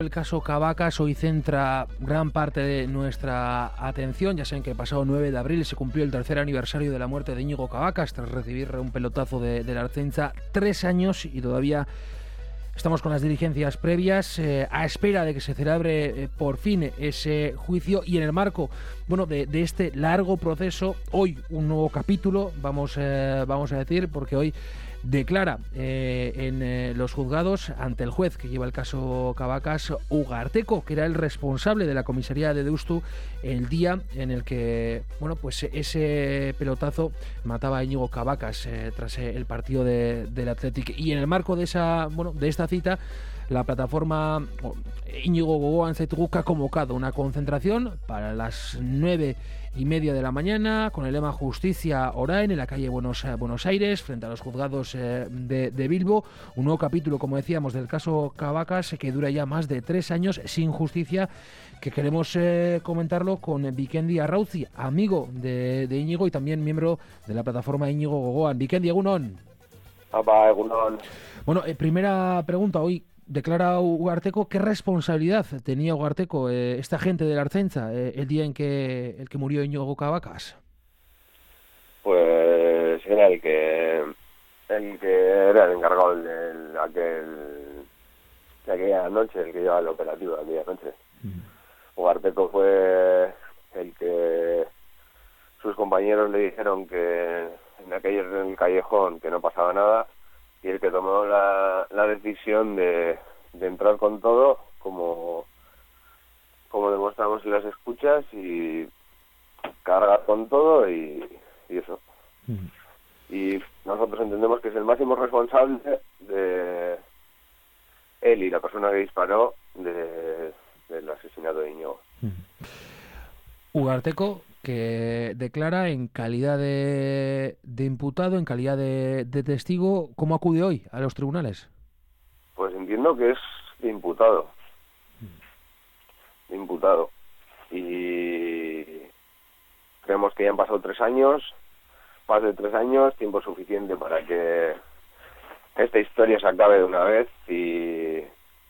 El caso Cavacas hoy centra gran parte de nuestra atención. Ya saben que el pasado 9 de abril se cumplió el tercer aniversario de la muerte de Íñigo Cavacas tras recibir un pelotazo de la Ertzaintza. 3 años y todavía estamos con las diligencias previas a espera de que se celebre por fin ese juicio, y en el marco de este largo proceso, hoy un nuevo capítulo, vamos a decir, porque hoy declara en los juzgados ante el juez que lleva el caso Cavacas, Ugarteco, que era el responsable de la comisaría de Deustu el día en el que ese pelotazo mataba a Íñigo Cavacas tras el partido del Athletic. Y en el marco de esta cita, la plataforma Íñigo Gogoan Zaitugu ha convocado una concentración para las 9:30 de la mañana con el lema Justicia Orain en la calle Buenos Aires, frente a los juzgados de Bilbo. Un nuevo capítulo, como decíamos, del caso Cavacas, que dura ya más de 3 años sin justicia, que queremos comentarlo con Vikendi Arrauzi, amigo de Íñigo y también miembro de la plataforma Íñigo Gogoan. Vikendi, egunon. Egunon. Bueno, primera pregunta. Hoy declara Ugarteco. ¿Qué responsabilidad tenía Ugarteco, este agente de la Ertzaintza, el día en que murió Íñigo Cavacas? Pues era el que era el encargado de aquella noche, el que llevaba el operativo de aquella noche. Ugarteco fue el que sus compañeros le dijeron que en el callejón que no pasaba nada, y el que tomó la decisión de entrar con todo, como demostramos en las escuchas, y cargar con todo y eso. Y nosotros entendemos que es el máximo responsable de él y la persona que disparó del asesinato de Íñigo. Ugarteco, que declara en calidad de imputado, en calidad de testigo. ¿Cómo acude hoy a los tribunales? Pues entiendo que es de imputado. Y creemos que ya han pasado 3 años, más de 3 años, tiempo suficiente para que esta historia se acabe de una vez y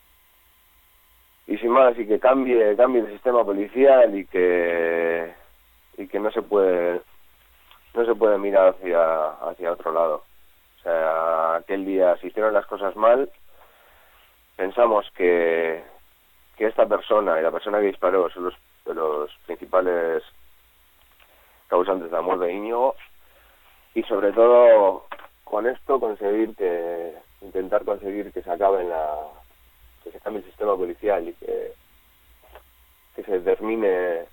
sin más, y que cambie el sistema policial, y que no se puede mirar hacia otro lado. O sea, aquel día se hicieron las cosas mal. Pensamos que esta persona y la persona que disparó son los principales causantes de la muerte de Íñigo, y sobre todo con esto intentar conseguir que se acabe que se cambie el sistema policial y que se termine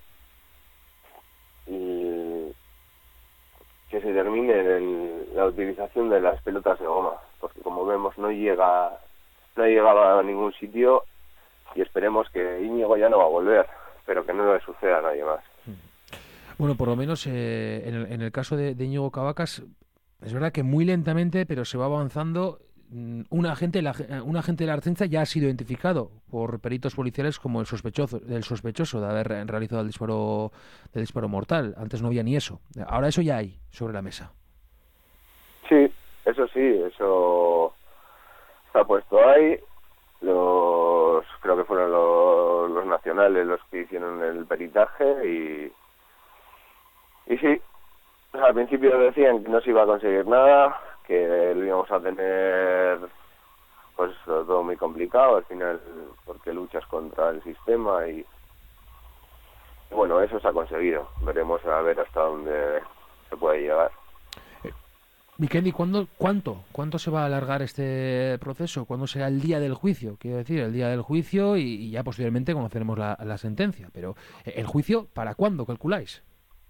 la utilización de las pelotas de goma, porque como vemos no llegaba a ningún sitio, y esperemos que Íñigo ya no va a volver, pero que no le suceda a nadie más. Bueno, por lo menos en el caso de Íñigo Cavacas, es verdad que muy lentamente, pero se va avanzando. Un agente de la Ertzaintza ya ha sido identificado por peritos policiales como el sospechoso de haber realizado el disparo mortal. Antes no había ni eso. Ahora eso ya hay sobre la mesa. Sí, eso está puesto ahí. Creo que fueron los nacionales los que hicieron el peritaje, y sí, al principio decían que no se iba a conseguir nada, que lo íbamos a tener pues todo muy complicado al final, porque luchas contra el sistema, y bueno, eso se ha conseguido. Veremos a ver hasta dónde se puede llegar. Vikendi, ¿cuánto se va a alargar este proceso? ¿Cuándo será el día del juicio? Quiero decir, el día del juicio, y ya posteriormente conoceremos la sentencia. Pero ¿el juicio para cuándo calculáis?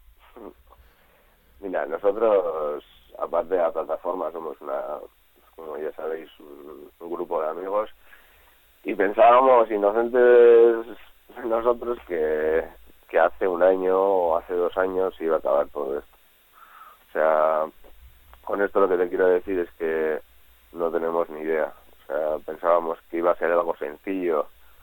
Mira, nosotros, aparte de la plataforma, somos como ya sabéis, un grupo de amigos, y pensábamos inocentes nosotros que hace 1 año o hace 2 años iba a acabar todo esto. O sea, con esto lo que te quiero decir es que no tenemos ni idea. O sea, pensábamos que iba a ser algo sencillo,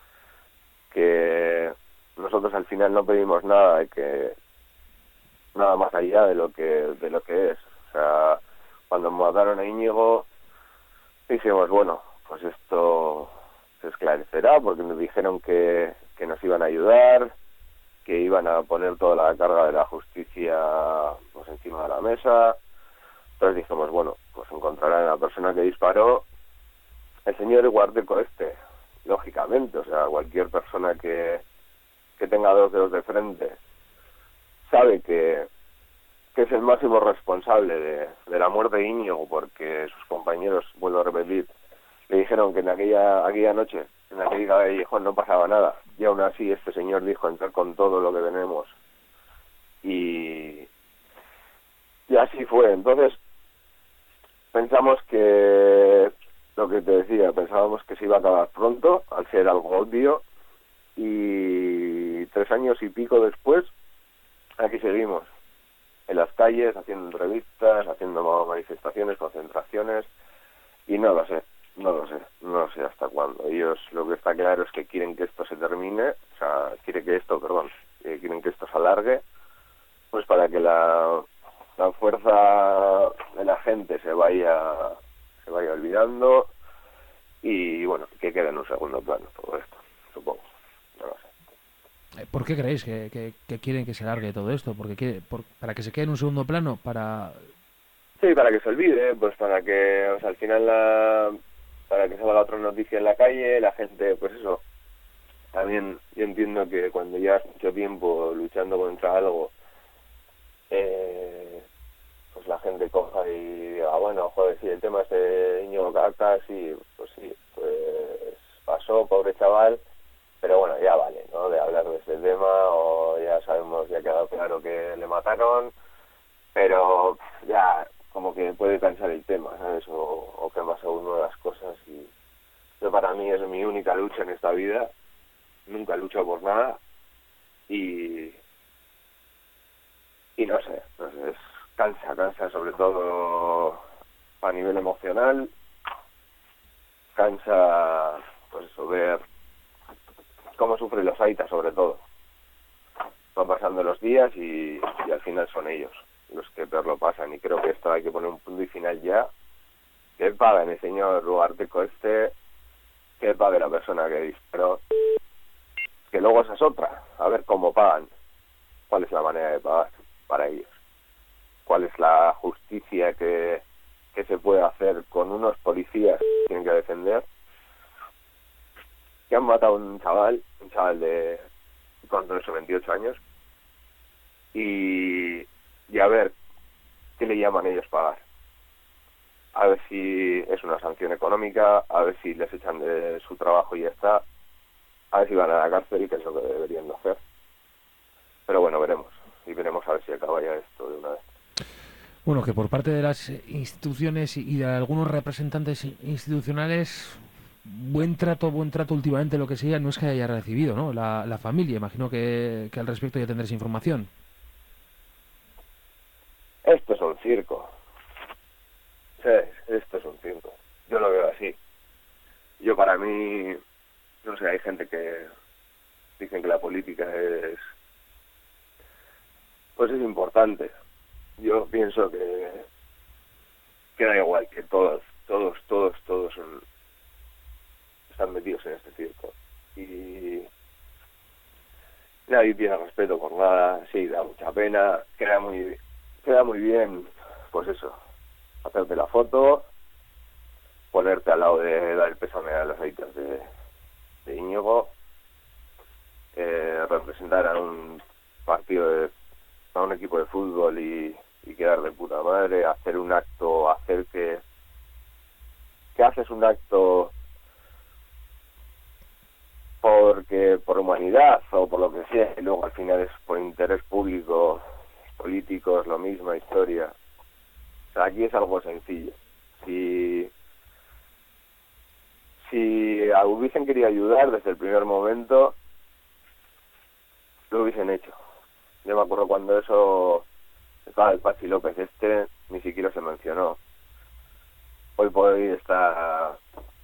que nosotros al final no pedimos nada, y que nada más allá de lo que es. O sea, cuando mataron a Íñigo dijimos, bueno, pues esto se esclarecerá, porque nos dijeron que nos iban a ayudar, que iban a poner toda la carga de la justicia pues encima de la mesa. Entonces dijimos, bueno, pues encontrarán a la persona que disparó, el señor Guardeco lógicamente, o sea, cualquier persona que tenga dos dedos de frente sabe que es el máximo responsable de la muerte de Íñigo, porque sus compañeros, vuelvo a repetir, le dijeron que en aquella noche, en aquel callejón no pasaba nada, y aún así este señor dijo entrar con todo lo que tenemos, y así fue. Entonces pensamos que, lo que te decía, pensábamos que se iba a acabar pronto, al ser algo obvio, y 3 años y pico después, aquí seguimos, en las calles, haciendo entrevistas, haciendo manifestaciones, concentraciones, y no lo sé hasta cuándo. Ellos, lo que está claro es que quieren que esto se termine, o sea, quieren que esto se alargue, pues para que la fuerza de la gente se vaya olvidando, y bueno, que quede en un segundo plano todo esto, supongo, no lo sé. ¿Por qué creéis que quieren que se largue todo esto? ¿Para que se quede en un segundo plano? Sí, para que se olvide, pues para que, o sea, al final para que salga otra noticia en la calle, la gente, pues eso. También yo entiendo que cuando llevas mucho tiempo luchando contra algo, pues la gente coja y diga, bueno, joder, si el tema es de Íñigo Cabacas, sí, pues pasó, pobre chaval, pero bueno, ya vale, ¿no?, de hablar de este tema, o ya sabemos, ya ha quedado claro que le mataron, pero ya como que puede cansar el tema, ¿sabes? O que más aún nuevas cosas, y yo, para mí es mi única lucha en esta vida, nunca he luchado por nada, y no sé, cansa sobre todo a nivel emocional, cansa, pues eso, ver cómo sufren los aitas, sobre todo. Van pasando los días y al final son ellos los que peor lo pasan, y creo que esto hay que poner un punto y final ya. Que paguen el señor Rugarteco que pague la persona que disparó, que luego esa es otra, a ver cómo pagan, cuál es la manera de pagar para ellos, cuál es la justicia que se puede hacer con unos policías que tienen que defender, que han matado a un chaval de con 28 años, y a ver qué le llaman ellos pagar, a ver si es una sanción económica, a ver si les echan de su trabajo y ya está, a ver si van a la cárcel, y que es lo que deberían de hacer. Pero bueno, veremos a ver si acaba ya esto de una vez. Bueno, que por parte de las instituciones y de algunos representantes institucionales, buen trato últimamente, lo que sea, no es que haya recibido, ¿no?, la familia. Imagino que al respecto ya tendréis información. Esto es un circo. Sí, esto es un circo. Yo lo veo así. Yo, para mí, no sé, hay gente que dicen que la política es importante. Yo pienso que da igual, que todos están metidos en este circo, y nadie tiene respeto por nada. Sí, da mucha pena, queda muy bien, pues eso, hacerte la foto, ponerte al lado de dar el pésame a los haters de Íñigo, representar a un a un equipo de fútbol y quedar de puta madre, hacer un acto, hacer que haces un acto por humanidad o por lo que sea, y luego al final es por interés público, político, es la misma historia. O sea, aquí es algo sencillo. Si hubiesen querido ayudar desde el primer momento, lo hubiesen hecho. Yo me acuerdo cuando eso estaba el Pachi López ni siquiera se mencionó. Hoy por hoy está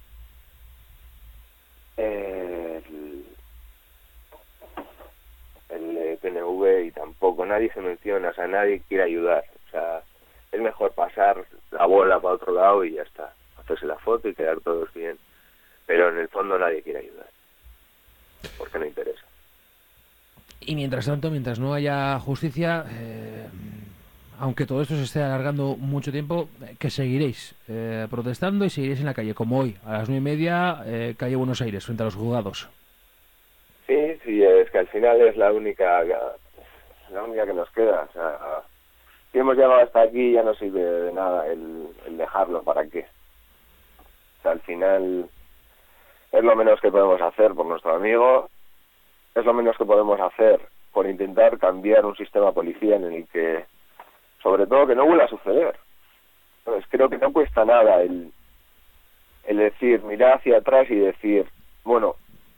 el PNV y tampoco nadie se menciona, o sea, nadie quiere ayudar. O sea, es mejor pasar la bola para otro lado y ya está, hacerse la foto y quedar todos bien. pero en el fondo nadie quiere ayudar, porque no interesa. Y mientras tanto, mientras no haya justicia, aunque todo esto se esté alargando mucho tiempo, que seguiréis protestando y seguiréis en la calle, como hoy, a las 9:30, calle Buenos Aires, frente a los juzgados. Sí, es que al final es la única que nos queda. O sea, si hemos llegado hasta aquí ya no sirve de nada el dejarlo, ¿para qué? O sea, al final es lo menos que podemos hacer por nuestro amigo, es lo menos que podemos hacer por intentar cambiar un sistema policial en el que, sobre todo, que no vuelva a suceder. Entonces, creo que no cuesta nada el decir, mirar hacia atrás y decir, bueno,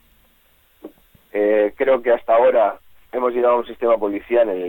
creo que hasta ahora hemos llegado a un sistema policial en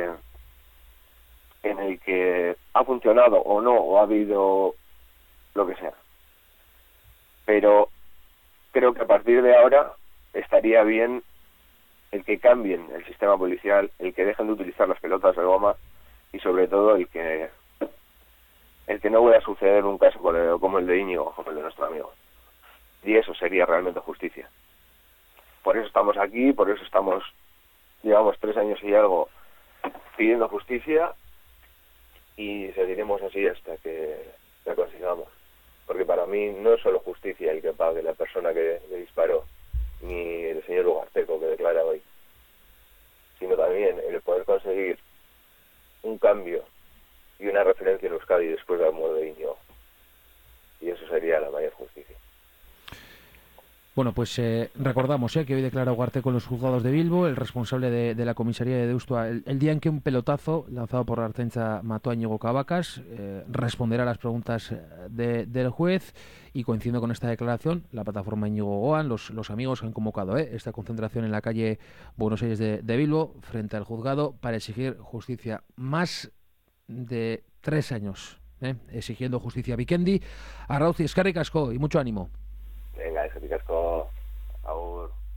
el que ha funcionado o no, o ha habido lo que sea. Pero creo que a partir de ahora estaría bien el que cambien el sistema policial, el que dejen de utilizar las pelotas de goma y sobre todo el que no vuelva a suceder un caso como el de Íñigo, como el de nuestro amigo. Y eso sería realmente justicia. Por eso estamos aquí, por eso llevamos 3 años y algo pidiendo justicia y seguiremos así hasta que la consigamos. Porque para mí no es solo justicia el que pague la persona que le disparó, ni el señor Ugarteco que declara hoy, sino también el poder conseguir un cambio y una referencia en Euskadi después de la muerte de Íñigo. Y eso sería la mayor justicia. Bueno, pues recordamos que hoy declara Ugarteco en los juzgados de Bilbo, el responsable de la comisaría de Deusto, el día en que un pelotazo lanzado por la Ertzaintza mató a Íñigo Cabacas, responderá a las preguntas del juez, y coincidiendo con esta declaración, la plataforma Íñigo Goan, los amigos han convocado esta concentración en la calle Buenos Aires de Bilbo, frente al juzgado, para exigir justicia. Más de 3 años exigiendo justicia. Vikendi, Arrauzi, eskerrik asko y mucho ánimo. Venga, eskerrik asko. Agur.